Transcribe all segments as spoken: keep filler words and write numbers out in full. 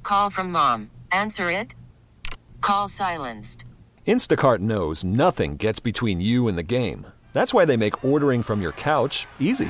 Call from mom. Answer it. Call silenced. Instacart knows nothing gets between you and the game. That's why they make ordering from your couch easy.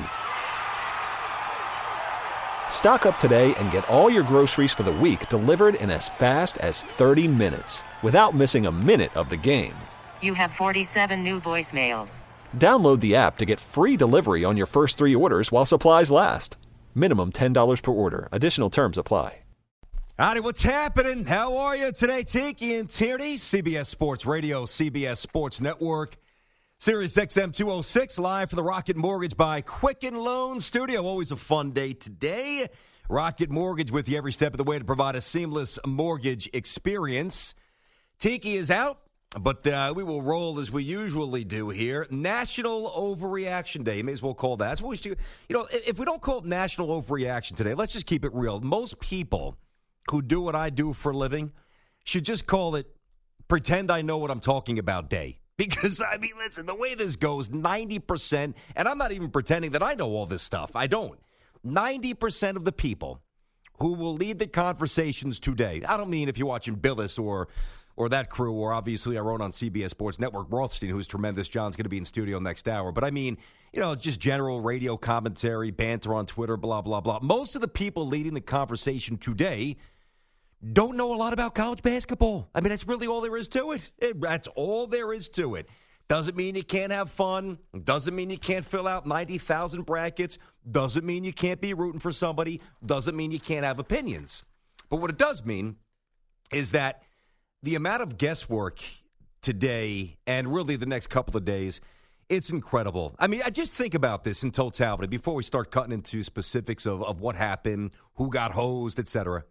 Stock up today and get all your groceries for the week delivered in as fast as thirty minutes without missing a minute of the game. You have forty-seven new voicemails. Download the app to get free delivery on your first three orders while supplies last. Minimum ten dollars per order. Additional terms apply. Howdy, what's happening? How are you today? Tiki and Tierney, C B S Sports Radio, C B S Sports Network, Sirius X M two oh six, live for the Rocket Mortgage by Quicken Loan Studio. Always a fun day today. Rocket Mortgage with you every step of the way to provide a seamless mortgage experience. Tiki is out, but uh, we will roll as we usually do here. National Overreaction Day. You may as well call that. That's what we should do. You know, if we don't call it National Overreaction today, let's just keep it real. Most people who do what I do for a living should just call it Pretend I Know What I'm Talking About Day. Because, I mean, listen, the way this goes, ninety percent, and I'm not even pretending that I know all this stuff. I don't. ninety percent of the people who will lead the conversations today, I don't mean if you're watching Billis or or that crew, or obviously our own on C B S Sports Network, Rothstein, who's tremendous. John's going to be in studio next hour. But I mean, you know, just general radio commentary, banter on Twitter, blah, blah, blah. Most of the people leading the conversation today don't know a lot about college basketball. I mean, that's really all there is to it. it. That's all there is to it. Doesn't mean you can't have fun. Doesn't mean you can't fill out ninety thousand brackets. Doesn't mean you can't be rooting for somebody. Doesn't mean you can't have opinions. But what it does mean is that the amount of guesswork today and really the next couple of days, it's incredible. I mean, I just think about this in totality before we start cutting into specifics of, of what happened, who got hosed, et cetera.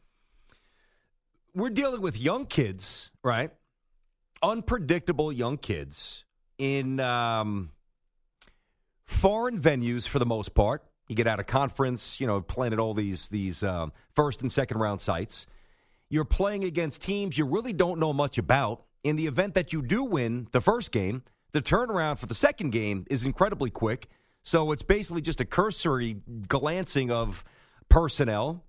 We're dealing with young kids, right? Unpredictable young kids in um, foreign venues for the most part. You get out of conference, you know, playing at all these these um, first and second round sites. You're playing against teams you really don't know much about. In the event that you do win the first game, the turnaround for the second game is incredibly quick. So it's basically just a cursory glancing of personnel.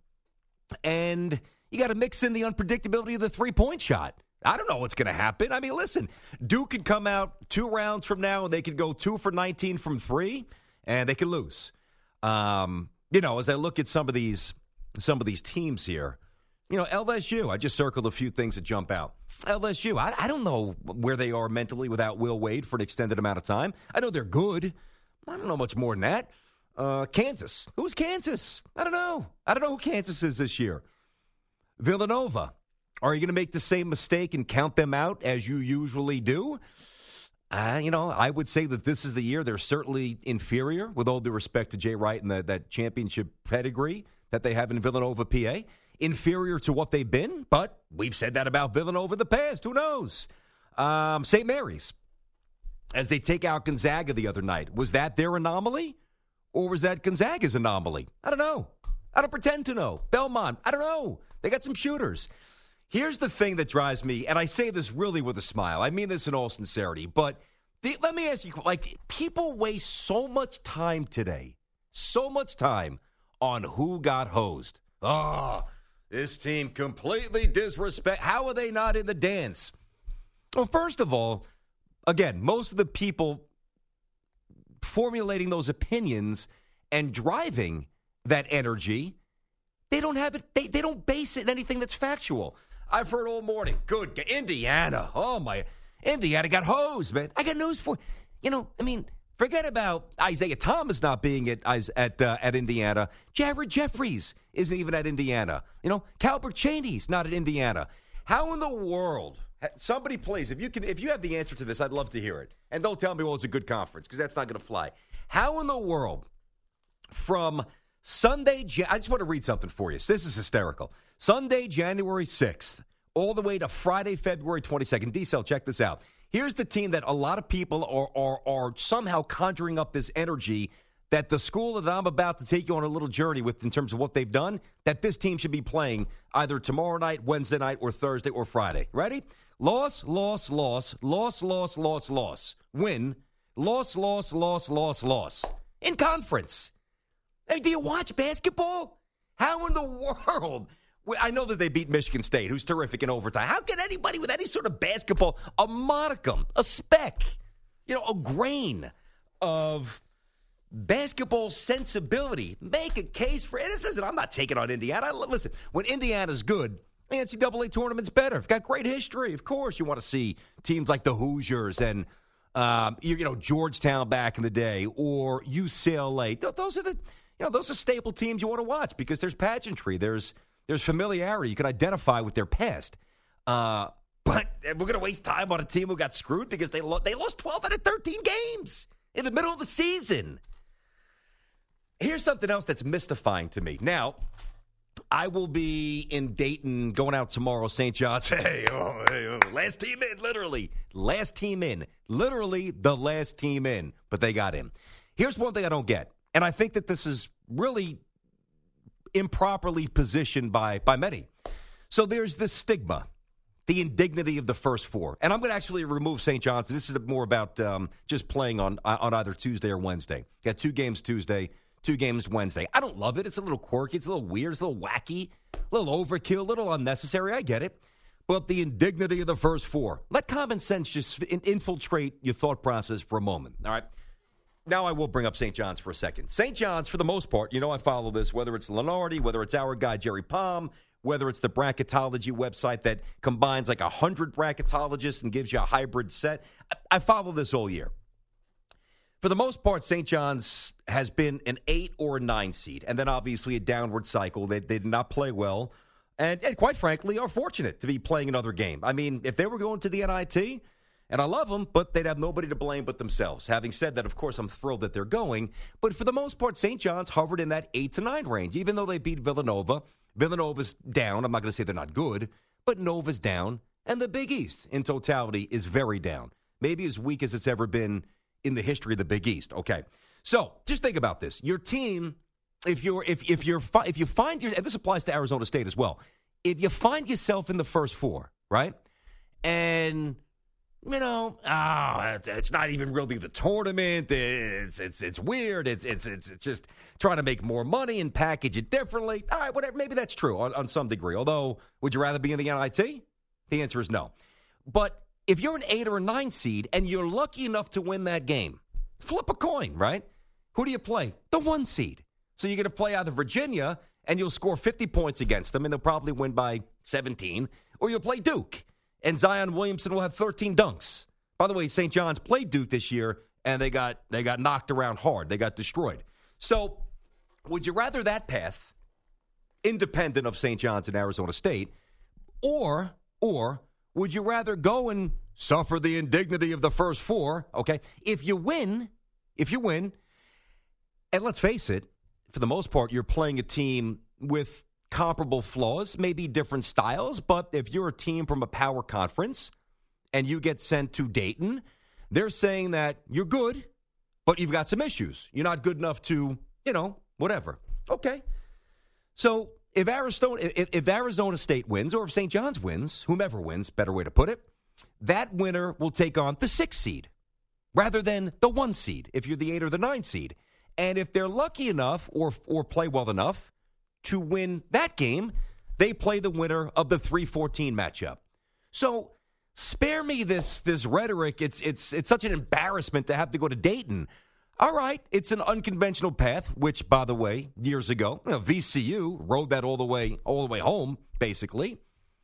And you got to mix in the unpredictability of the three-point shot. I don't know what's going to happen. I mean, listen, Duke could come out two rounds from now, and they could go two for nineteen from three, and they could lose. Um, you know, as I look at some of these some of these teams here, you know, L S U, I just circled a few things that jump out. L S U, I, I don't know where they are mentally without Will Wade for an extended amount of time. I know they're good. I don't know much more than that. Uh, Kansas. Who's Kansas? I don't know. I don't know who Kansas is this year. Villanova. Are you going to make the same mistake and count them out as you usually do? Uh, you know, I would say that this is the year they're certainly inferior, with all due respect to Jay Wright and the, that championship pedigree that they have in Villanova, P A. Inferior to what they've been, but we've said that about Villanova in the past. Who knows? Um, Saint Mary's, as they take out Gonzaga the other night, was that their anomaly? Or was that Gonzaga's anomaly? I don't know. I don't pretend to know. Belmont, I don't know. They got some shooters. Here's the thing that drives me, and I say this really with a smile. I mean this in all sincerity, but the, let me ask you, like, people waste so much time today, so much time on who got hosed. Oh, this team completely disrespect. How are they not in the dance? Well, first of all, again, most of the people formulating those opinions and driving that energy, they don't have it. They, they don't base it in anything that's factual. I've heard all morning. Good. Indiana. Oh, my. Indiana got hosed, man. I got news for you. You know, I mean, forget about Isaiah Thomas not being at at uh, at Indiana. Jared Jeffries isn't even at Indiana. You know, Calbert Cheney's not at Indiana. How in the world? Somebody, please, if you can, if you have the answer to this, I'd love to hear it. And don't tell me, well, it's a good conference, because that's not going to fly. How in the world, from Sunday, I just want to read something for you. This is hysterical. Sunday, January sixth, all the way to Friday, February twenty-second. D-Cell, check this out. Here's the team that a lot of people are, are, are somehow conjuring up this energy that the school that I'm about to take you on a little journey with in terms of what they've done, that this team should be playing either tomorrow night, Wednesday night, or Thursday or Friday. Ready? Loss, loss, loss, loss, loss, loss, loss. Win, loss, loss, loss, loss, loss. In conference. Hey, do you watch basketball? How in the world I know that they beat Michigan State, who's terrific in overtime. How can anybody with any sort of basketball, a modicum, a speck, you know, a grain of basketball sensibility, make a case for it? This isn't, I'm not taking on Indiana. I, listen, when Indiana's good, the N C double A tournament's better. It's got great history. Of course, you want to see teams like the Hoosiers and, um, you, you know, Georgetown back in the day, or U C L A. Th- those are the, you know, those are staple teams you want to watch because there's pageantry. There's there's familiarity. You can identify with their past. Uh, but we're going to waste time on a team who got screwed because they lo- they lost twelve out of thirteen games in the middle of the season. Here's something else that's mystifying to me. Now, I will be in Dayton going out tomorrow, Saint John's. Hey, oh, hey, oh, last team in, literally. Last team in. Literally the last team in, but they got in. Here's one thing I don't get, and I think that this is really improperly positioned by, by many. So there's this stigma, the indignity of the first four. And I'm going to actually remove Saint John's. This is more about um, just playing on, on either Tuesday or Wednesday. Got two games Tuesday. Two games Wednesday. I don't love it. It's a little quirky. It's a little weird. It's a little wacky. A little overkill. A little unnecessary. I get it. But the indignity of the first four. Let common sense just in- infiltrate your thought process for a moment. All right? Now I will bring up Saint John's for a second. Saint John's, for the most part, you know I follow this, whether it's Lenardi, whether it's our guy Jerry Palm, whether it's the bracketology website that combines like one hundred bracketologists and gives you a hybrid set. I, I follow this all year. For the most part, Saint John's has been an eight or a nine seed, and then obviously a downward cycle. They, they did not play well, and, and quite frankly, are fortunate to be playing another game. I mean, if they were going to the N I T, and I love them, but they'd have nobody to blame but themselves. Having said that, of course, I'm thrilled that they're going, but for the most part, Saint John's hovered in that eight to nine range, even though they beat Villanova. Villanova's down. I'm not going to say they're not good, but Nova's down, and the Big East in totality is very down, maybe as weak as it's ever been in the history of the Big East. Okay, so just think about this. Your team, if you're if if you're if you find your, and this applies to Arizona State as well. If you find yourself in the first four, right, and you know, oh, it's, it's not even really the tournament. It's it's it's weird. It's it's it's just trying to make more money and package it differently. All right, whatever. Maybe that's true on, on some degree. Although, would you rather be in the N I T? The answer is no. But if you're an eight or a nine seed and you're lucky enough to win that game, flip a coin, right? Who do you play? The one seed. So you're going to play either Virginia and you'll score fifty points against them and they'll probably win by seventeen, or you'll play Duke and Zion Williamson will have thirteen dunks. By the way, Saint John's played Duke this year and they got they got knocked around hard. They got destroyed. So would you rather that path, independent of Saint John's and Arizona State, or or would you rather go and suffer the indignity of the first four, okay? If you win, if you win, and let's face it, for the most part, you're playing a team with comparable flaws, maybe different styles, but if you're a team from a power conference and you get sent to Dayton, they're saying that you're good, but you've got some issues. You're not good enough to, you know, whatever. Okay. So If Arizona, if, if Arizona State wins, or if Saint John's wins, whomever wins, better way to put it, that winner will take on the six seed rather than the one seed if you're the eight or the nine seed. And if they're lucky enough or or play well enough to win that game, they play the winner of the three fourteen matchup. So spare me this this rhetoric. It's it's it's such an embarrassment to have to go to Dayton. All right, it's an unconventional path, which, by the way, years ago, you know, V C U rode that all the way, all the way home, basically.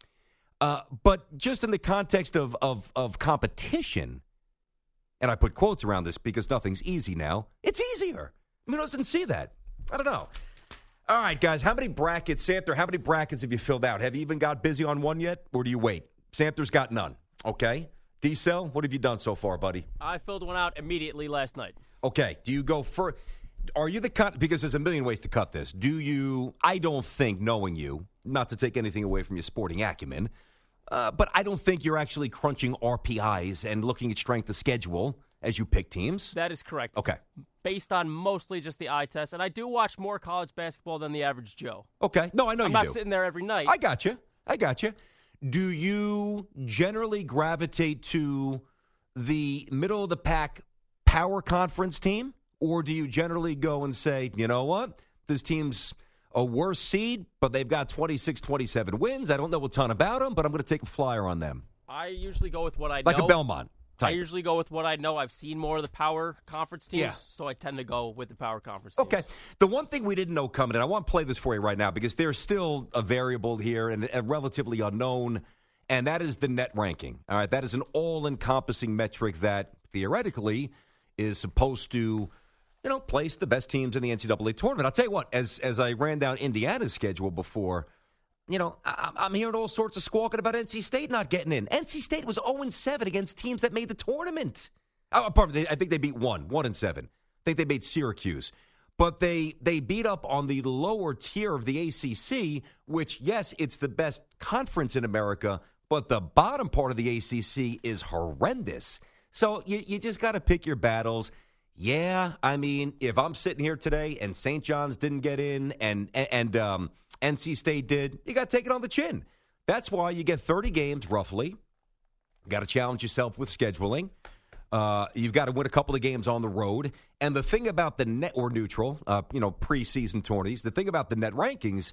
Uh, but just in the context of, of of competition, and I put quotes around this because nothing's easy now. It's easier. I mean, I didn't see that. I don't know. All right, guys, how many brackets, Santher? How many brackets have you filled out? Have you even got busy on one yet, or do you wait? Santher's got none. Okay, D-Cell, what have you done so far, buddy? I filled one out immediately last night. Okay, do you go for? Are you the cut? Because there's a million ways to cut this. Do you? I don't think, knowing you, not to take anything away from your sporting acumen, uh, but I don't think you're actually crunching R P Is and looking at strength of schedule as you pick teams. That is correct. Okay. Based on mostly just the eye test, and I do watch more college basketball than the average Joe. Okay. No, I know I'm you do. I'm do. not sitting there every night. I got you. I got you. Do you generally gravitate to the middle of the pack power conference team, or do you generally go and say, you know what, this team's a worse seed, but they've got twenty-six, twenty-seven wins. I don't know a ton about them, but I'm going to take a flyer on them. I usually go with what I like know. Like a Belmont type. I usually go with what I know. I've seen more of the power conference teams, yeah. so I tend to go with the power conference teams. Okay. The one thing we didn't know coming in, I want to play this for you right now because there's still a variable here and a relatively unknown, and that is the net ranking. All right, that is an all-encompassing metric that theoretically is supposed to, you know, place the best teams in the N C double A tournament. I'll tell you what, as as I ran down Indiana's schedule before, you know, I, I'm hearing all sorts of squawking about N C State not getting in. N C State was oh and seven against teams that made the tournament. Oh, pardon me, I think they beat one, one and seven. I think they made Syracuse. But they they beat up on the lower tier of the A C C, which, yes, it's the best conference in America, but the bottom part of the A C C is horrendous. So you, you just got to pick your battles. Yeah, I mean, if I'm sitting here today and Saint John's didn't get in and and um, N C State did, you got to take it on the chin. That's why you get thirty games roughly. You got to challenge yourself with scheduling. Uh, you've got to win a couple of games on the road. And the thing about the net or neutral, uh, you know, preseason tourneys, the thing about the net rankings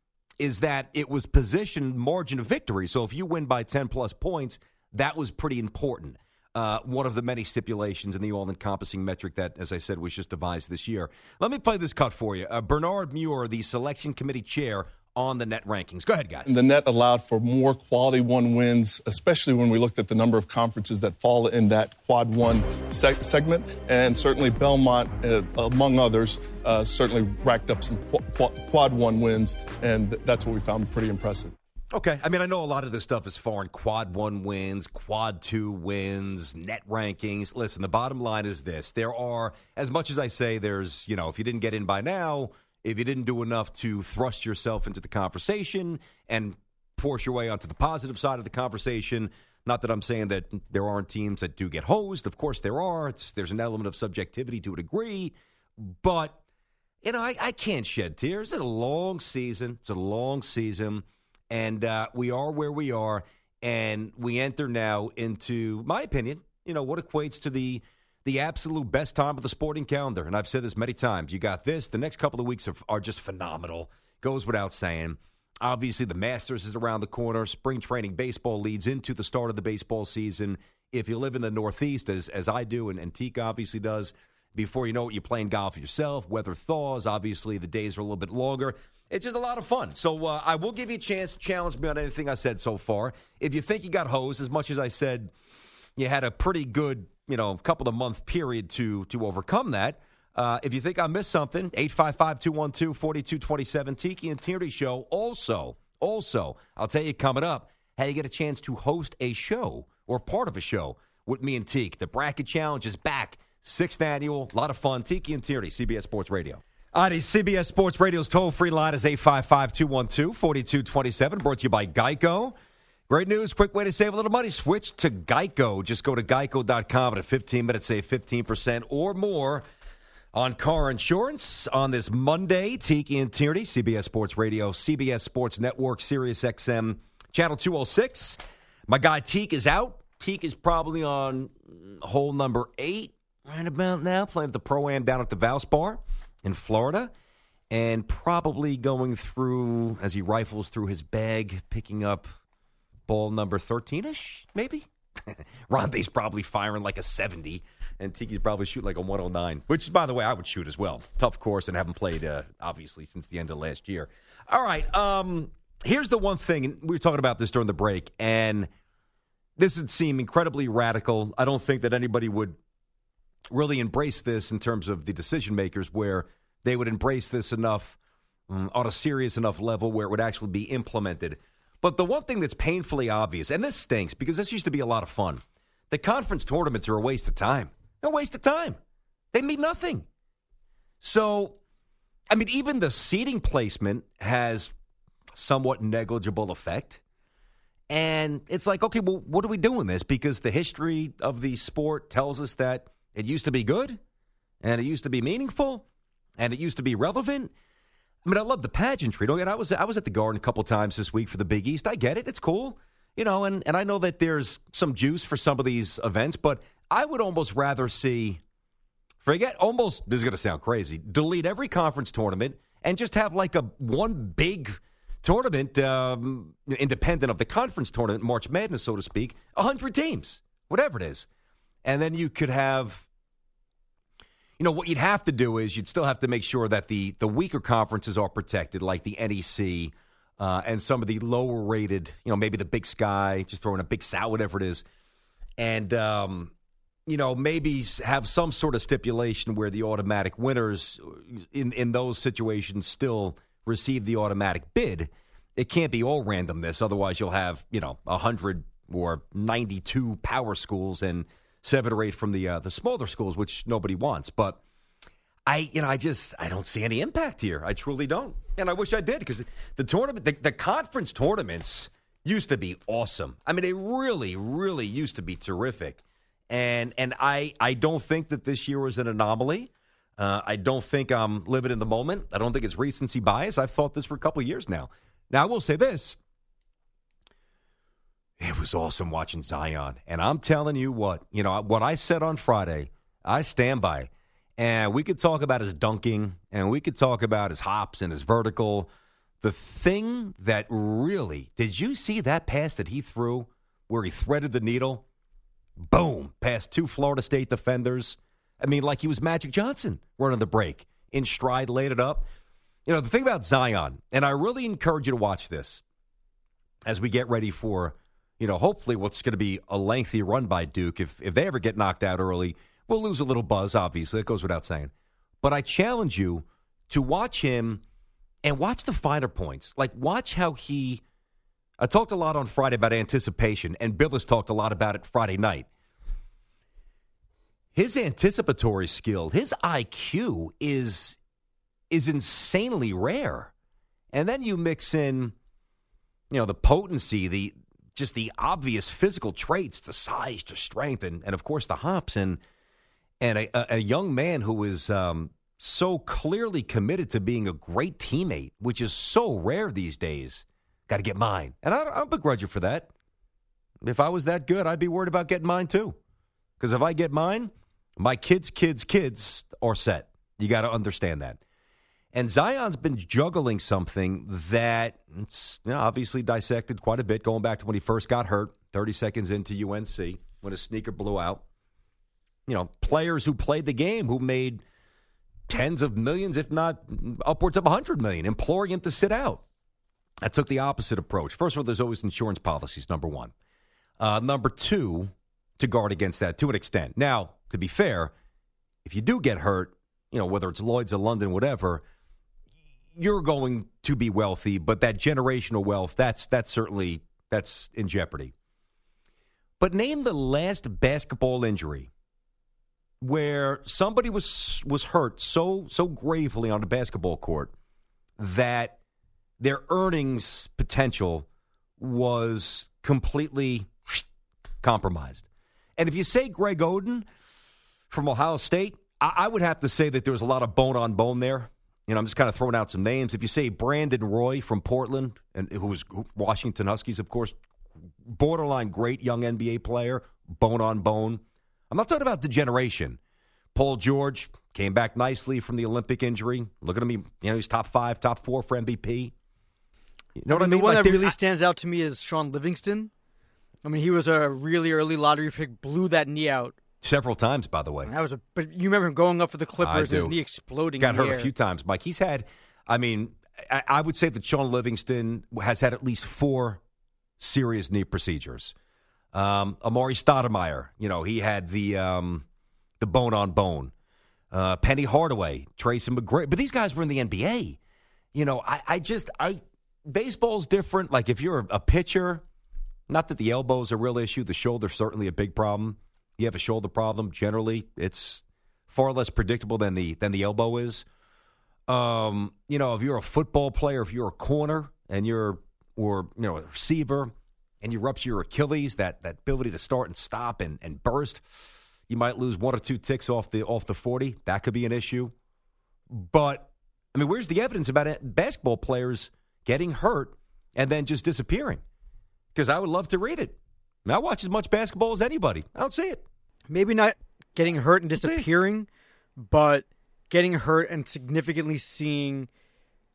is that it was position margin of victory. So if you win by ten plus points, that was pretty important. Uh, one of the many stipulations in the all-encompassing metric that, as I said, was just devised this year. Let me play this cut for you. Uh, Bernard Muir, the selection committee chair on the net rankings. Go ahead, guys. The net allowed for more quality one wins, especially when we looked at the number of conferences that fall in that quad one seg- segment. And certainly Belmont, uh, among others, uh, certainly racked up some qu- qu- quad one wins, and that's what we found pretty impressive. Okay. I mean, I know a lot of this stuff is foreign. Quad one wins, quad two wins, net rankings. Listen, the bottom line is this. There are, as much as I say there's, you know, if you didn't get in by now, if you didn't do enough to thrust yourself into the conversation and force your way onto the positive side of the conversation, not that I'm saying that there aren't teams that do get hosed. Of course there are. It's, there's an element of subjectivity to a degree. But, you know, I, I can't shed tears. It's a long season. It's a long season. And uh, we are where we are, and we enter now into, my opinion, you know, what equates to the the absolute best time of the sporting calendar. And I've said this many times. You got this. The next couple of weeks are, are just phenomenal. Goes without saying. Obviously, the Masters is around the corner. Spring training baseball leads into the start of the baseball season. If you live in the Northeast, as as I do, and, and Teak obviously does, before you know it, you're playing golf yourself. Weather thaws. Obviously, the days are a little bit longer. It's just a lot of fun. So uh, I will give you a chance to challenge me on anything I said so far. If you think you got hosed, as much as I said you had a pretty good, you know, couple of month period to to overcome that. Uh, if you think I missed something, eight five five, two one two, four two two seven, Tiki and Tierney Show. Also, also, I'll tell you coming up, how you get a chance to host a show or part of a show with me and Teak. The Bracket Challenge is back. Sixth annual. A lot of fun. Tiki and Tierney, C B S Sports Radio. All right, C B S Sports Radio's toll-free line is eight five five, two one two, four two two seven, brought to you by Geico. Great news, quick way to save a little money. Switch to Geico. Just go to geico dot com, and in fifteen minutes, save fifteen percent or more on car insurance. On this Monday, Tiki and Tierney, C B S Sports Radio, C B S Sports Network, Sirius X M, Channel two oh six. My guy Teak is out. Teak is probably on hole number eight right about now, playing at the Pro-Am down at the Valspar in Florida, and probably going through, as he rifles through his bag, picking up ball number thirteen-ish, maybe? Ronde's probably firing like a seventy, and Tiki's probably shooting like a one oh nine, which, by the way, I would shoot as well. Tough course, and haven't played, uh, obviously, since the end of last year. All right, um, here's the one thing, and we were talking about this during the break, and this would seem incredibly radical. I don't think that anybody would really embrace this in terms of the decision makers, where they would embrace this enough um, on a serious enough level where it would actually be implemented. But the one thing that's painfully obvious, and this stinks because this used to be a lot of fun, the conference tournaments are a waste of time. They're a waste of time. They mean nothing. So, I mean, even the seating placement has somewhat negligible effect. And it's like, okay, well, what are we doing this? Because the history of the sport tells us that it used to be good, and it used to be meaningful, and it used to be relevant. I mean, I love the pageantry. Don't get, I was I was at the Garden a couple times this week for the Big East. I get it. It's cool. You know, and, and I know that there's some juice for some of these events, but I would almost rather see, forget, almost, this is going to sound crazy, delete every conference tournament and just have like a one big tournament, um, independent of the conference tournament, March Madness, so to speak, one hundred teams, whatever it is. And then you could have, you know, what you'd have to do is you'd still have to make sure that the, the weaker conferences are protected, like the N E C uh, and some of the lower rated, you know, maybe the Big Sky, just throwing a Big South, whatever it is. And, um, you know, maybe have some sort of stipulation where the automatic winners in, in those situations still receive the automatic bid. It can't be all randomness. Otherwise, you'll have, you know, one hundred or ninety-two power schools and seven or eight from the uh, the smaller schools, which nobody wants. But I, you know, I just, I don't see any impact here. I truly don't. And I wish I did, because the tournament, the, the conference tournaments used to be awesome. I mean, they really, really used to be terrific. And and I, I don't think that this year was an anomaly. Uh, I don't think I'm living in the moment. I don't think it's recency bias. I've thought this for a couple of years now. Now, I will say this. It was awesome watching Zion. And I'm telling you what, you know, what I said on Friday, I stand by. And we could talk about his dunking, and we could talk about his hops and his vertical. The thing that really, did you see that pass that he threw where he threaded the needle? Boom, past two Florida State defenders. I mean, like he was Magic Johnson running the break. In stride, laid it up. You know, the thing about Zion, and I really encourage you to watch this as we get ready for, you know, hopefully what's going to be a lengthy run by Duke. If if they ever get knocked out early, we'll lose a little buzz, obviously. That goes without saying. But I challenge you to watch him and watch the finer points. Like, watch how he, I talked a lot on Friday about anticipation, and Bill has talked a lot about it Friday night. His anticipatory skill, his I Q is is insanely rare. And then you mix in, you know, the potency, the just the obvious physical traits, the size, the strength, and, and of course the hops, and and a, a young man who is um, so clearly committed to being a great teammate, which is so rare these days. Got to get mine. And I, I don't begrudge you for that. If I was that good, I'd be worried about getting mine too. Because if I get mine, my kids' kids' kids are set. You got to understand that. And Zion's been juggling something that it's, you know, obviously dissected quite a bit, going back to when he first got hurt, thirty seconds into U N C, when his sneaker blew out. You know, players who played the game who made tens of millions, if not upwards of one hundred million, imploring him to sit out. I took the opposite approach. First of all, there's always insurance policies, number one. Uh, number two, to guard against that to an extent. Now, to be fair, if you do get hurt, you know, whether it's Lloyd's or London, whatever, you're going to be wealthy, but that generational wealth, that's that's certainly, that's in jeopardy. But name the last basketball injury where somebody was was hurt so so gravely on the basketball court that their earnings potential was completely compromised. And if you say Greg Oden from Ohio State, I, I would have to say that there was a lot of bone on bone there. You know, I'm just kind of throwing out some names. If you say Brandon Roy from Portland, and who was Washington Huskies, of course, borderline great young N B A player, bone on bone. I'm not talking about degeneration. Paul George came back nicely from the Olympic injury. Look at him, you know, he's top five, top four for M V P. You know what I mean? The one like that really I, stands out to me is Sean Livingston. I mean, he was a really early lottery pick, blew that knee out. Several times, by the way. That was a, but you remember him going up for the Clippers, his knee exploding. Got in the hurt air. a few times, Mike. He's had, I mean, I, I would say that Sean Livingston has had at least four serious knee procedures. Um, Amari Stoudemire, you know, he had the um, the bone on bone. Uh, Penny Hardaway, Tracy McGrady, but these guys were in the N B A. You know, I, I just, I baseball's different. Like if you're a pitcher, not that the elbow is a real issue, the shoulder's certainly a big problem. You have a shoulder problem, generally, it's far less predictable than the than the elbow is. Um, you know, if you're a football player, if you're a corner and you're, or you know, a receiver, and you rupture your Achilles, that that ability to start and stop and, and burst, you might lose one or two ticks off the off the forty. That could be an issue. But I mean, where's the evidence about it? Basketball players getting hurt and then just disappearing? Because I would love to read it. I mean, I watch as much basketball as anybody. I don't see it. Maybe not getting hurt and disappearing, but getting hurt and significantly seeing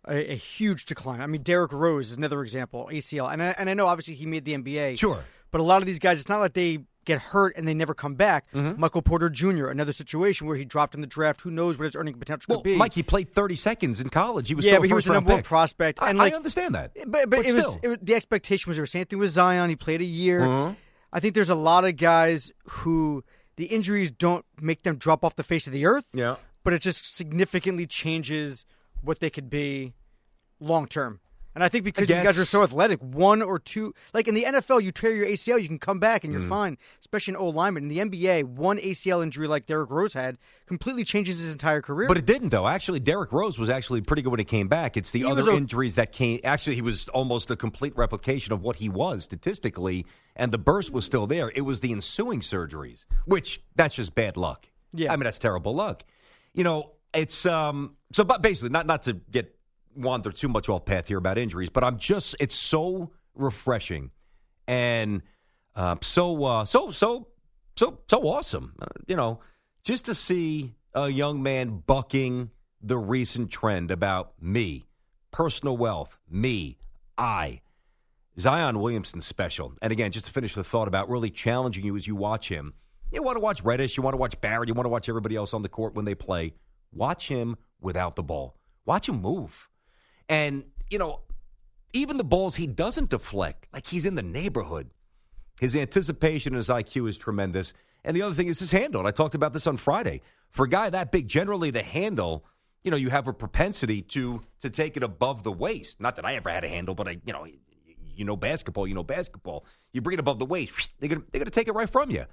a, a huge decline. I mean, Derrick Rose is another example, A C L. And I, and I know, obviously, he made the N B A. Sure. But a lot of these guys, it's not like they get hurt and they never come back. Mm-hmm. Michael Porter Junior, another situation where he dropped in the draft. Who knows what his earning potential Well, could be. Mike, he played thirty seconds in college. He was yeah, still but a he was the first-round number one pick. prospect. I, And like, I understand that. But, but, But it, was, still. it was the expectation was the same thing with Zion. He played a year. Mm-hmm. I think there's a lot of guys who the injuries don't make them drop off the face of the earth. Yeah. But it just significantly changes what they could be long term. And I think because I these guys guess. are so athletic, one or two, like in the N F L, you tear your A C L, you can come back and Mm. you're fine, especially in O-lineman. In the N B A, one A C L injury like Derrick Rose had completely changes his entire career. But it didn't, though. Actually, Derrick Rose was actually pretty good when he came back. It's the He other was a- injuries that came. Actually, he was almost a complete replication of what he was statistically, and the burst was still there. It was the ensuing surgeries, which that's just bad luck. Yeah. I mean, that's terrible luck. You know, it's um. So, but basically, not not to get wander too much off path here about injuries, but I'm just. It's so refreshing, and uh, so uh, so so so so awesome. Uh, you know, just to see a young man bucking the recent trend about me, personal wealth, me, I. Zion Williamson special. And again, just to finish the thought about really challenging you as you watch him. You want to watch Reddish, you want to watch Barrett, you want to watch everybody else on the court when they play. Watch him without the ball. Watch him move. And, you know, even the balls he doesn't deflect, like he's in the neighborhood. His anticipation and his I Q is tremendous. And the other thing is his handle. And I talked about this on Friday. For a guy that big, generally the handle, you know, you have a propensity to to take it above the waist. Not that I ever had a handle, but I, you know, you know basketball, you know basketball. You bring it above the waist, they're gonna they're gonna take it right from you.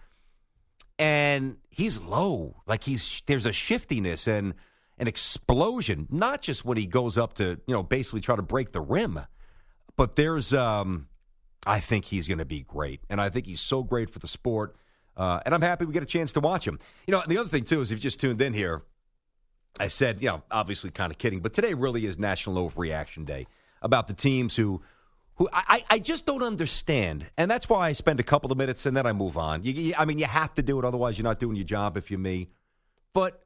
And he's low, like he's there's a shiftiness and an explosion, not just when he goes up to, you know, basically try to break the rim, but there's, um, I think he's going to be great, and I think he's so great for the sport, uh, and I'm happy we get a chance to watch him. You know, and the other thing too is if you just tuned in here, I said, you know, obviously kind of kidding, but today really is National Overreaction Day about the teams who. Who I, I just don't understand, and that's why I spend a couple of minutes and then I move on. You, you, I mean, you have to do it, otherwise you're not doing your job if you're me. But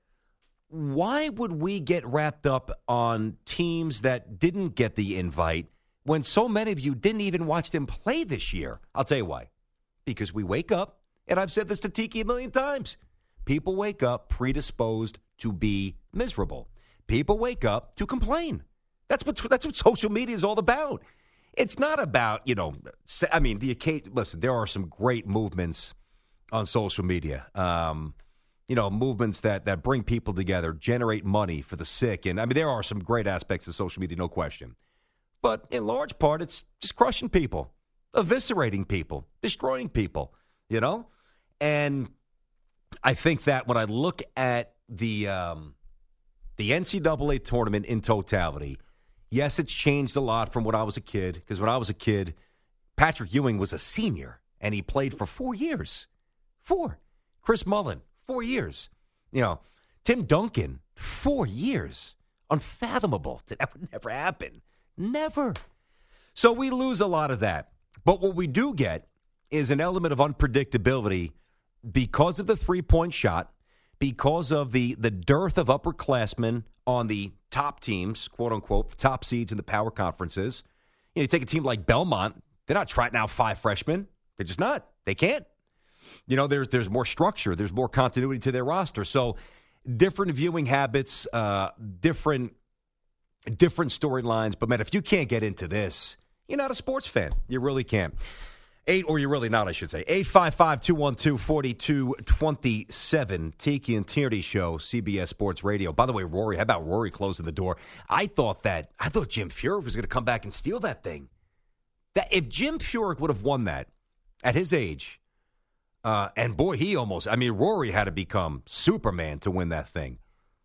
why would we get wrapped up on teams that didn't get the invite when so many of you didn't even watch them play this year? I'll tell you why. Because we wake up, and I've said this to Tiki a million times, people wake up predisposed to be miserable. People wake up to complain. That's what, that's what social media is all about. It's not about, you know, I mean, the occasion. Listen, there are some great movements on social media, um, you know, movements that, that bring people together, generate money for the sick. And, I mean, there are some great aspects of social media, no question. But in large part, it's just crushing people, eviscerating people, destroying people, you know? And I think that when I look at the um, the N C double A tournament in totality, yes, it's changed a lot from when I was a kid, because when I was a kid, Patrick Ewing was a senior, and he played for four years. Four. Chris Mullin, four years. You know, Tim Duncan, four years. Unfathomable. That would never happen. Never. So we lose a lot of that. But what we do get is an element of unpredictability because of the three-point shot, because of the, the dearth of upperclassmen on the top teams, quote-unquote, the top seeds in the power conferences. You know, you take a team like Belmont, they're not trotting out five freshmen. They're just not. They can't. You know, there's there's more structure. There's more continuity to their roster. So different viewing habits, uh, different different storylines. But, man, if you can't get into this, you're not a sports fan. You really can't. Eight, or you're really not, I should say. eight five five, two one two, four two two seven. Tiki and Tierney Show, C B S Sports Radio. By the way, Rory, how about Rory closing the door? I thought that, I thought Jim Furyk was going to come back and steal that thing. That if Jim Furyk would have won that at his age, uh, and boy, he almost, I mean, Rory had to become Superman to win that thing.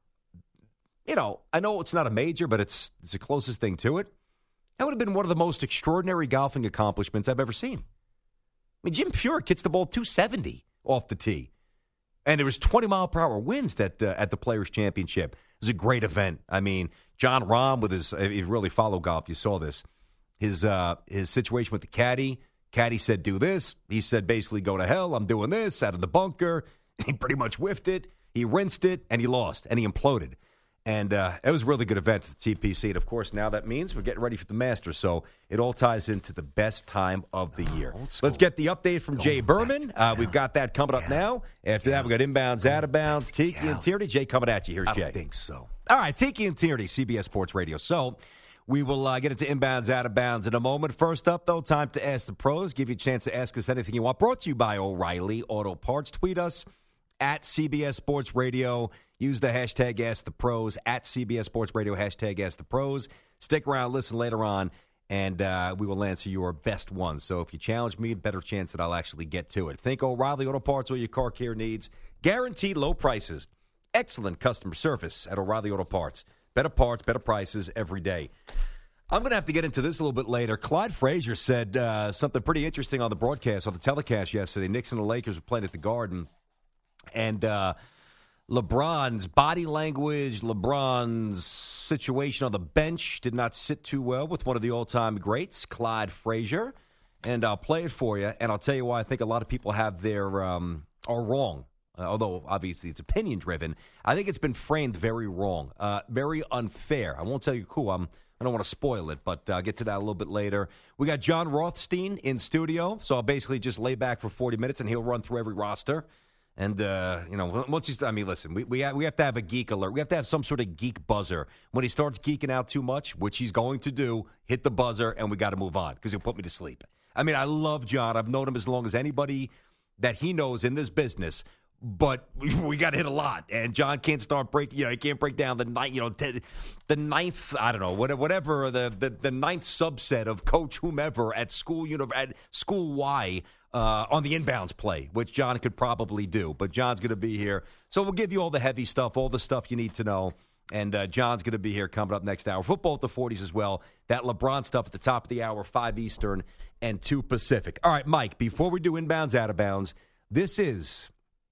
You know, I know it's not a major, but it's it's the closest thing to it. That would have been one of the most extraordinary golfing accomplishments I've ever seen. I mean, Jim Furyk hits the ball two seventy off the tee. And there was twenty mile per hour winds that, uh, at the Players' Championship. It was a great event. I mean, John Rahm with his, if you really follow golf, you saw this. His uh, his situation with the caddy. Caddy said, do this. He said, basically, go to hell. I'm doing this out of the bunker. He pretty much whiffed it. He rinsed it, and he lost, and he imploded. And uh, it was a really good event at the T P C. And, of course, now that means we're getting ready for the Masters. So it all ties into the best time of the year. Let's get the update from Jay Berman. Uh, we've got that coming up now. After that, we've got inbounds, out of bounds, Tiki and Tierney. Jay coming at you. Here's I Jay. don't think so. All right, Tiki and Tierney, C B S Sports Radio. So we will uh, get into inbounds, out of bounds in a moment. First up, though, time to ask the pros. Give you a chance to ask us anything you want. Brought to you by O'Reilly Auto Parts. Tweet us at C B S Sports Radio. Use the hashtag Ask the Pros at C B S Sports Radio, hashtag Ask the Pros. Stick around, listen later on, and uh, we will answer your best ones. So if you challenge me, better chance that I'll actually get to it. Think O'Reilly Auto Parts, all your car care needs. Guaranteed low prices. Excellent customer service at O'Reilly Auto Parts. Better parts, better prices every day. I'm going to have to get into this a little bit later. Clyde Frazier said uh, something pretty interesting on the broadcast, on the telecast yesterday. Knicks and the Lakers were playing at the Garden, and uh, LeBron's body language, LeBron's situation on the bench did not sit too well with one of the all-time greats, Clyde Frazier. And I'll play it for you, and I'll tell you why I think a lot of people have their um, are wrong. Uh, although, obviously, it's opinion-driven. I think it's been framed very wrong, uh, very unfair. I won't tell you who. I'm, I don't want to spoil it, but uh, I'll get to that a little bit later. We got John Rothstein in studio, so I'll basically just lay back for forty minutes, and he'll run through every roster. And, uh, you know, once he's, I mean, listen, we we have, we have to have a geek alert. We have to have some sort of geek buzzer. When he starts geeking out too much, which he's going to do, hit the buzzer, and we got to move on because he'll put me to sleep. I mean, I love John. I've known him as long as anybody that he knows in this business, but we, we got to hit a lot. And John can't start breaking, you know, he can't break down the ninth, you know, t- the ninth, I don't know, whatever, whatever the, the, the ninth subset of coach whomever at school, you know, at school Y. Uh, on the inbounds play, which John could probably do. But John's going to be here. So we'll give you all the heavy stuff, all the stuff you need to know. And uh, John's going to be here coming up next hour. Football at the forties as well. That LeBron stuff at the top of the hour, five Eastern and two Pacific. All right, Mike, before we do inbounds, out of bounds, this is,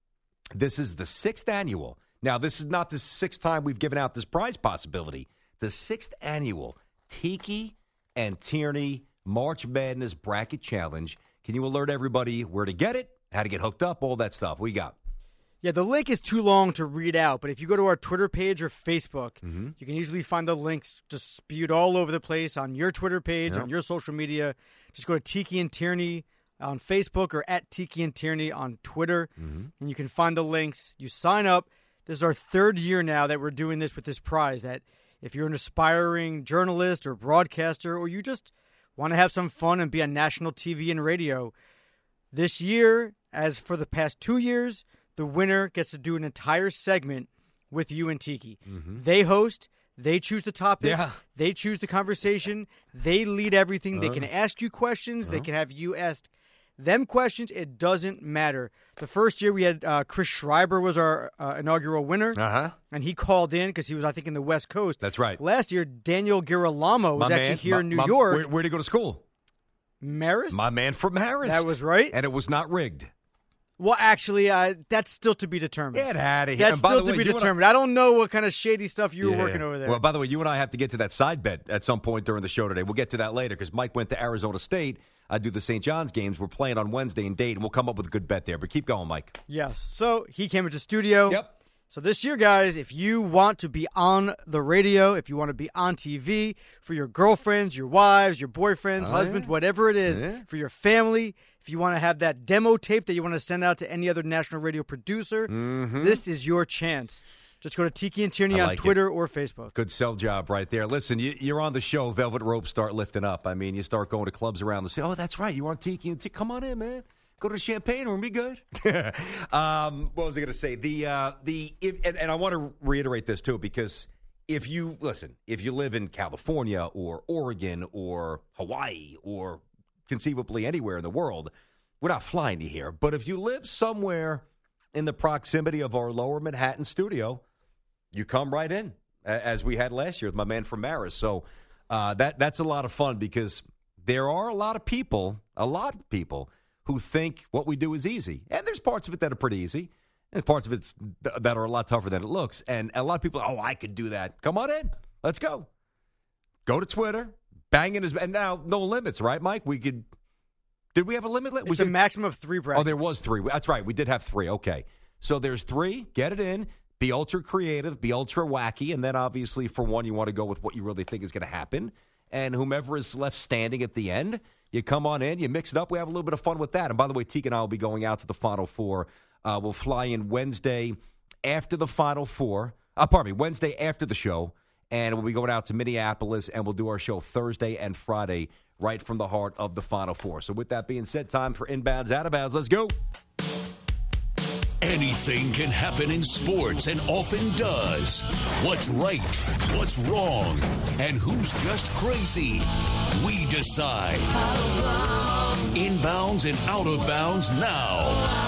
this is the sixth annual. Now, this is not the sixth time we've given out this prize possibility. The sixth annual Tiki and Tierney March Madness Bracket Challenge. Can you alert everybody where to get it, how to get hooked up, all that stuff? We got. Yeah, the link is too long to read out, but if you go to our Twitter page or Facebook, Mm-hmm. you can easily find the links just spewed all over the place on your Twitter page, Yep. on your social media. Just go to Tiki and Tierney on Facebook or at Tiki and Tierney on Twitter, Mm-hmm. and you can find the links. You sign up. This is our third year now that we're doing this with this prize, that if you're an aspiring journalist or broadcaster, or you just want to have some fun and be on national T V and radio, this year, as for the past two years, the winner gets to do an entire segment with you and Tiki. Mm-hmm. They host, they choose the topics, Yeah. they choose the conversation, they lead everything. Uh-huh. They can ask you questions, Uh-huh. they can have you ask them questions. It doesn't matter. The first year we had uh, Chris Schreiber was our uh, inaugural winner, Uh-huh. and he called in because he was, I think, in the West Coast. That's right. Last year, Daniel Girolamo was My actually man, here my- in New my- York. Where, where'd he go to school? Marist? My man from Marist. That was right. And it was not rigged. Well, actually, uh, that's still to be determined. Get out of here. That's And by still the to way, be you and I- determined. I, don't know what kind of shady stuff you were Yeah. working over there. Well, by the way, you and I have to get to that side bet at some point during the show today. We'll get to that later because Mike went to Arizona State. I do the Saint John's games. We're playing on Wednesday in Dayton. We'll come up with a good bet there. But keep going, Mike. Yes. So he came into studio. Yep. So this year, guys, if you want to be on the radio, if you want to be on T V for your girlfriends, your wives, your boyfriends, Oh, husbands, yeah? whatever it is, Yeah. for your family, if you want to have that demo tape that you want to send out to any other national radio producer, this is your chance. Just go to Tiki and Tierney Mm-hmm. I on like it. Twitter or Facebook. Good sell job right there. Listen, you, you're on the show. Velvet ropes start lifting up. I mean, you start going to clubs around the city. Oh, that's right. You were on Tiki and Tiki. Come on in, man. Go to the Champagne Room. Be good. um, what was I going to say? The uh, the if, and, and I want to reiterate this too because if you listen, if you live in California or Oregon or Hawaii or conceivably anywhere in the world, we're not flying you here. But if you live somewhere in the proximity of our Lower Manhattan studio, you come right in, a- as we had last year with my man from Marist. So uh, that that's a lot of fun because there are a lot of people, a lot of people who think what we do is easy. And there's parts of it that are pretty easy, and parts of it that are a lot tougher than it looks. And a lot of people, oh, I could do that. Come on in. Let's go. Go to Twitter. Bang in his, and now no limits, right, Mike? We could, did we have a limit? It's Was a there- maximum of three brackets. Oh, there was three. That's right. We did have three. Okay. So there's three. Get it in. Be ultra creative, be ultra wacky, and then obviously for one, you want to go with what you really think is going to happen. And whomever is left standing at the end, you come on in, you mix it up. We have a little bit of fun with that. And by the way, Teague and I will be going out to the Final Four. Uh, we'll fly in Wednesday after the Final Four. Uh, pardon me, Wednesday after the show. And we'll be going out to Minneapolis, and we'll do our show Thursday and Friday right from the heart of the Final Four. So with that being said, time for Inbounds, Out of Bounds. Let's go. Anything can happen in sports and often does. What's right, what's wrong, and who's just crazy? We decide. Inbounds and Out of Bounds now.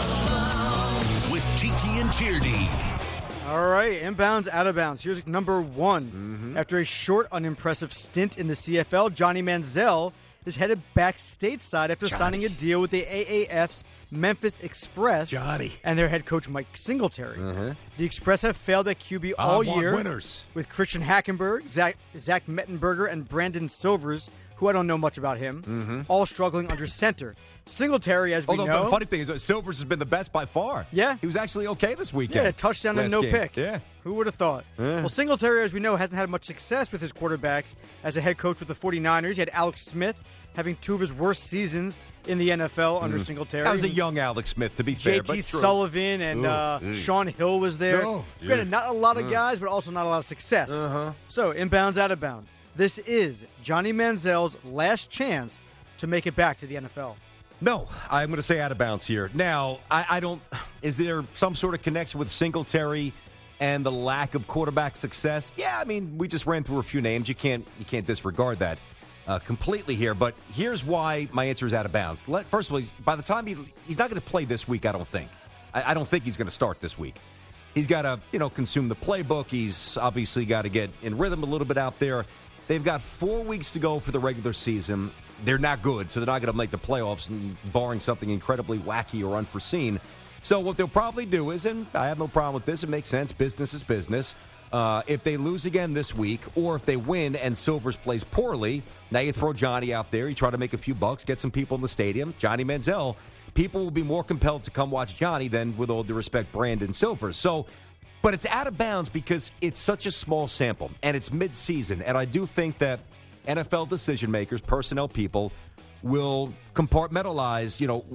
With Tiki and Tierney. All right, inbounds, out of bounds. Here's number one. Mm-hmm. After a short, unimpressive stint in the C F L, Johnny Manziel is headed back stateside after Johnny. signing a deal with the A A F's Memphis Express Johnny. and their head coach Mike Singletary. Uh-huh. The Express have failed at Q B I all want year, winners. with Christian Hackenberg, Zach, Zach Mettenberger, and Brandon Silvers, who I don't know much about him, Mm-hmm. all struggling under center. Singletary, as we Although know, the funny thing is, that Silvers has been the best by far. Yeah. He was actually okay this yeah, weekend. a touchdown and Last no game. pick. Yeah. Who would have thought? Yeah. Well, Singletary, as we know, hasn't had much success with his quarterbacks as a head coach with the 49ers. He had Alex Smith having two of his worst seasons in the N F L under Singletary. That was a young Alex Smith, to be fair. J T but true. Sullivan and Ooh, uh, ew. Sean Hill was there. No. Granted, Yeah. not a lot of guys, but also not a lot of success. Uh-huh. So, inbounds, out of bounds. This is Johnny Manziel's last chance to make it back to the N F L. No, I'm going to say out of bounds here. Now, I, I don't. Is there some sort of connection with Singletary and the lack of quarterback success? Yeah, I mean, we just ran through a few names. You can't you can't disregard that uh, completely here. But here's why my answer is out of bounds. Let, first of all, he's, by the time he he's not going to play this week, I don't think. I, I don't think he's going to start this week. He's got to you know consume the playbook. He's obviously got to get in rhythm a little bit out there. They've got four weeks to go for the regular season. They're not good, so they're not going to make the playoffs, barring something incredibly wacky or unforeseen. So what they'll probably do is, and I have no problem with this, it makes sense, business is business. Uh, if they lose again this week, or if they win and Silvers plays poorly, now you throw Johnny out there, you try to make a few bucks, get some people in the stadium. Johnny Manziel, people will be more compelled to come watch Johnny than, with all due respect, Brandon Silvers. So, but it's out of bounds because it's such a small sample, and it's mid-season, and I do think that N F L decision makers, personnel people, will compartmentalize, you know,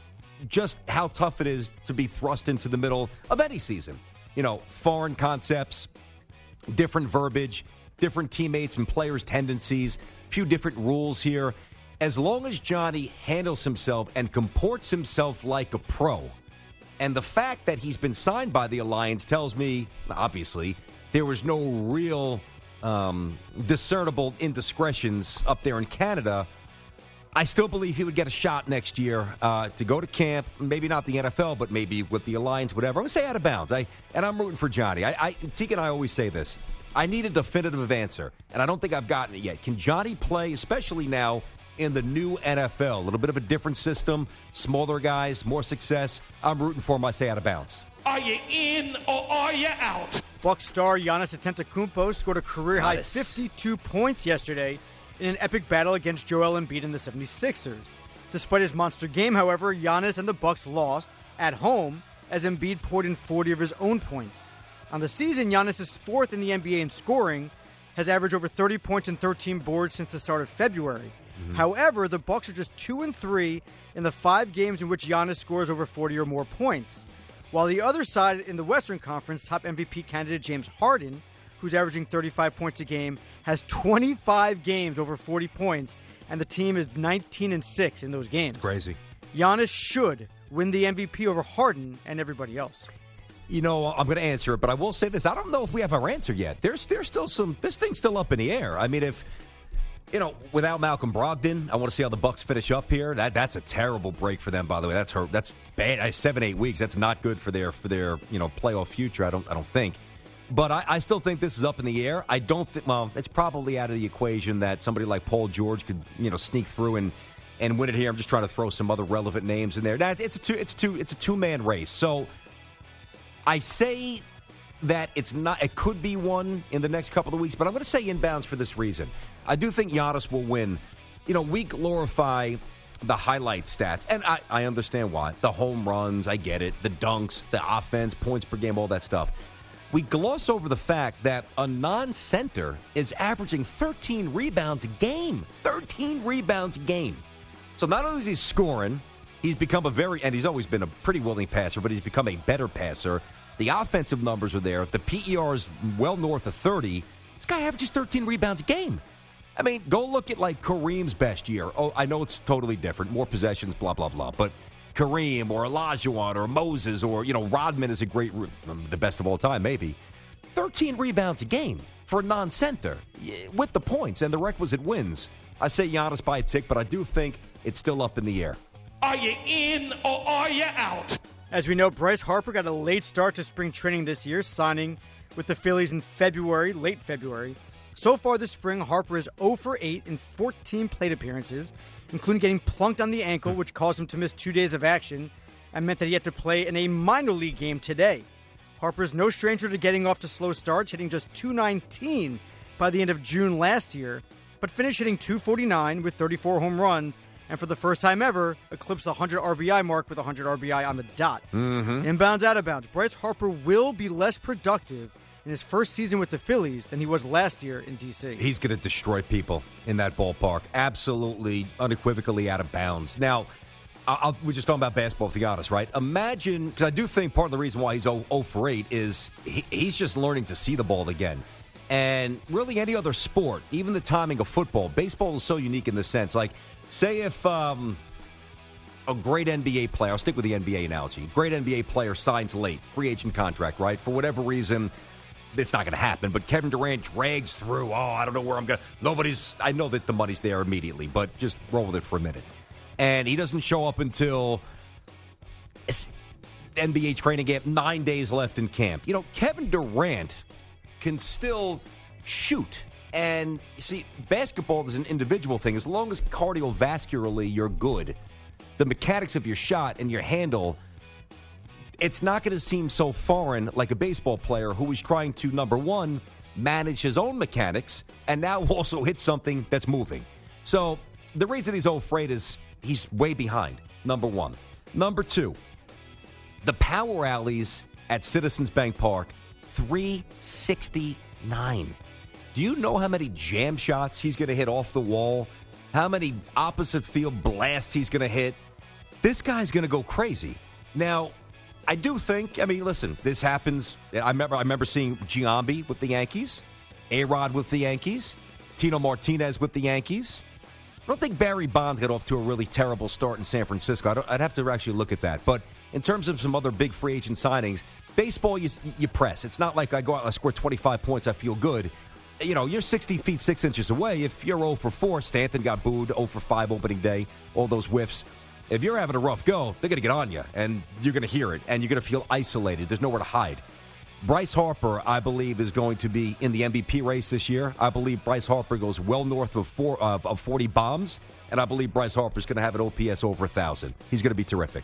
just how tough it is to be thrust into the middle of any season. You know, foreign concepts, different verbiage, different teammates and players' tendencies, a few different rules here. As long as Johnny handles himself and comports himself like a pro, and the fact that he's been signed by the Alliance tells me, obviously, there was no real um, discernible indiscretions up there in Canada. I still believe he would get a shot next year uh, to go to camp, maybe not the N F L, but maybe with the Alliance, whatever. I'm going to say out of bounds. I, and I'm rooting for Johnny. I, I, Teague and I always say this. I need a definitive answer, and I don't think I've gotten it yet. Can Johnny play, especially now in the new N F L? A little bit of a different system, smaller guys, more success. I'm rooting for him. I say out of bounds. Are you in or are you out? Bucs star Giannis Antetokounmpo scored a career-high Giannis. fifty-two points yesterday in an epic battle against Joel Embiid and the seventy-sixers. Despite his monster game, however, Giannis and the Bucs lost at home as Embiid poured in forty of his own points. On the season, Giannis is fourth in the N B A in scoring, has averaged over thirty points and thirteen boards since the start of February. Mm-hmm. However, the Bucs are just two and three in the five games in which Giannis scores over forty or more points. While the other side in the Western Conference, top M V P candidate James Harden, who's averaging thirty-five points a game, has twenty-five games over forty points, and the team is nineteen and six in those games. Crazy. Giannis should win the M V P over Harden and everybody else. You know, I'm going to answer it, but I will say this. I don't know if we have our answer yet. There's there's still some, this thing's still up in the air. I mean, if, you know, without Malcolm Brogdon, I want to see how the Bucs finish up here. That That's a terrible break for them, by the way. That's her, that's bad. Seven, eight weeks. That's not good for their, for their you know, playoff future, I don't I don't think. But I, I still think this is up in the air. I don't think, well, it's probably out of the equation that somebody like Paul George could, you know, sneak through and, and win it here. I'm just trying to throw some other relevant names in there. That's, it's a two, it's a two, it's a two-man race. So I say that it's not, it could be one in the next couple of weeks, but I'm going to say inbounds for this reason. I do think Giannis will win. You know, we glorify the highlight stats, and I, I understand why. The home runs, I get it. The dunks, the offense, points per game, all that stuff. we gloss over the fact that a non-center is averaging thirteen rebounds a game. thirteen rebounds a game. So not only is he scoring, he's become a very, and he's always been a pretty willing passer, but he's become a better passer. The offensive numbers are there. The P E R is well north of thirty. This guy averages thirteen rebounds a game. I mean, go look at, like, Kareem's best year. Oh, I know it's totally different. More possessions, blah, blah, blah. But Kareem or Olajuwon or Moses or, you know, Rodman is a great, the best of all time, maybe. thirteen rebounds a game for a non-center with the points and the requisite wins. I say Giannis by a tick, but I do think it's still up in the air. Are you in or are you out? As we know, Bryce Harper got a late start to spring training this year, signing with the Phillies in February, late February. So far this spring, Harper is zero for eight in fourteen plate appearances, including getting plunked on the ankle, which caused him to miss two days of action and meant that he had to play in a minor league game today. Harper is no stranger to getting off to slow starts, hitting just two nineteen by the end of June last year, but finished hitting two forty-nine with thirty-four home runs, and for the first time ever, eclipsed the one hundred R B I mark with one hundred R B I on the dot. Mm-hmm. Inbounds, out of bounds. Bryce Harper will be less productive in his first season with the Phillies than he was last year in D C. He's going to destroy people in that ballpark. Absolutely, unequivocally out of bounds. Now, I'll, we're just talking about basketball, to be honest, right? Imagine, because I do think part of the reason why he's zero for eight is he, he's just learning to see the ball again. And really any other sport, even the timing of football, baseball is so unique in this sense. Like, say if um, a great N B A player, I'll stick with the N B A analogy, great N B A player signs late, free agent contract, right? For whatever reason, it's not going to happen, but Kevin Durant drags through, oh, I don't know where I'm going to, nobody's, I know that the money's there immediately, but just roll with it for a minute. And he doesn't show up until N B A training camp, nine days left in camp. You know, Kevin Durant can still shoot. And, you see, basketball is an individual thing. As long as cardiovascularly you're good, the mechanics of your shot and your handle, it's not going to seem so foreign like a baseball player who is trying to, number one, manage his own mechanics and now also hit something that's moving. So the reason he's zero for eight is he's way behind, number one. Number two, the power alleys at Citizens Bank Park, three sixty-nine. Do you know how many jam shots he's going to hit off the wall? How many opposite field blasts he's going to hit? This guy's going to go crazy. Now, I do think, I mean, listen, this happens. I remember I remember seeing Giambi with the Yankees, A-Rod with the Yankees, Tino Martinez with the Yankees. I don't think Barry Bonds got off to a really terrible start in San Francisco. I don't, I'd have to actually look at that. But in terms of some other big free agent signings, baseball, you, you press. It's not like I go out and I score twenty-five points, I feel good. You know, you're sixty feet, six inches away. If you're zero for four, Stanton got booed, zero for five opening day, all those whiffs. If you're having a rough go, they're going to get on you, and you're going to hear it, and you're going to feel isolated. There's nowhere to hide. Bryce Harper, I believe, is going to be in the M V P race this year. I believe Bryce Harper goes well north of, four, of, of forty bombs, and I believe Bryce Harper is going to have an O P S over one thousand. He's going to be terrific.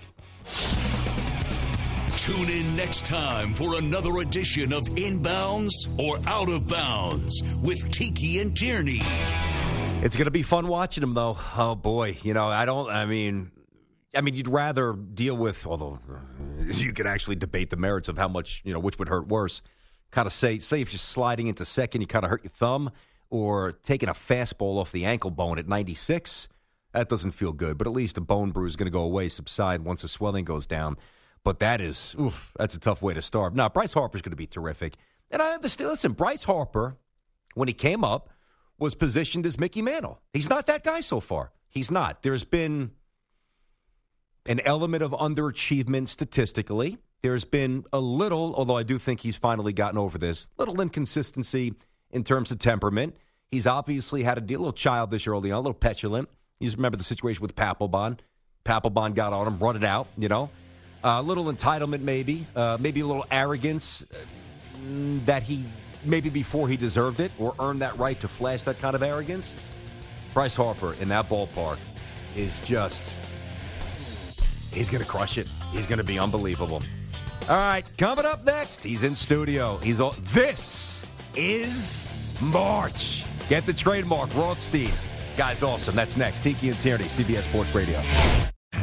Tune in next time for another edition of Inbounds or Out of Bounds with Tiki and Tierney. It's going to be fun watching him, though. Oh, boy. You know, I don't, I mean... I mean, you'd rather deal with, although you could actually debate the merits of how much, you know, which would hurt worse. Kind of say, say if you're sliding into second, you kind of hurt your thumb, or taking a fastball off the ankle bone at ninety-six, that doesn't feel good. But at least the bone bruise is going to go away, subside once the swelling goes down. But that is, oof, that's a tough way to start. Now, Bryce Harper's going to be terrific. And I understand, listen, Bryce Harper, when he came up, was positioned as Mickey Mantle. He's not that guy so far. He's not. There's been an element of underachievement statistically. There's been a little, although I do think he's finally gotten over this, little inconsistency in terms of temperament. He's obviously had a deal, a little childish early on, a little petulant. You just remember the situation with Papelbon. Papelbon got on him, run it out, you know. Uh, a little entitlement maybe, uh, maybe a little arrogance uh, that he, maybe before he deserved it or earned that right to flash that kind of arrogance. Bryce Harper in that ballpark is just... He's going to crush it. He's going to be unbelievable. All right, coming up next, he's in studio. He's all, this is March. Get the trademark, Rothstein. Guy's awesome. That's next. Tiki and Tierney, C B S Sports Radio.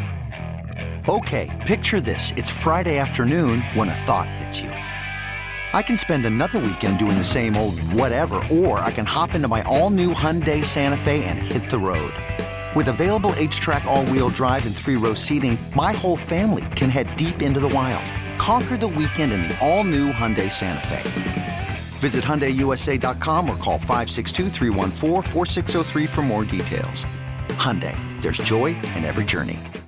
Okay, picture this. It's Friday afternoon when a thought hits you. I can spend another weekend doing the same old whatever, or I can hop into my all-new Hyundai Santa Fe and hit the road. With available H-Track all-wheel drive and three-row seating, my whole family can head deep into the wild. Conquer the weekend in the all-new Hyundai Santa Fe. Visit Hyundai U S A dot com or call five six two, three one four, four six zero three for more details. Hyundai, there's joy in every journey.